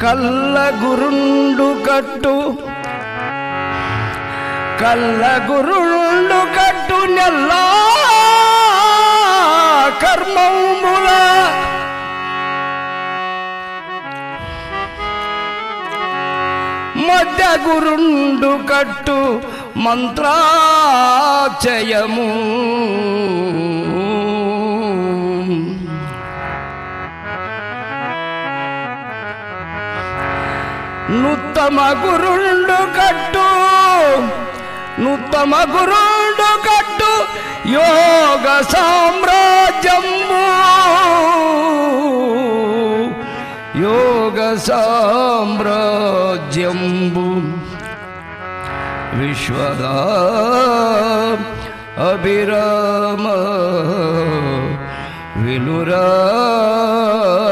కల్లగురుండు కట్టు నెల్లా కర్మముల మధ్య గురుండు కట్టు మంత్రాచయము నుత్తమ గురుండు కట్టు యోగ సామ్రాజ్యంబు విశ్వదా అభిరామ వినురా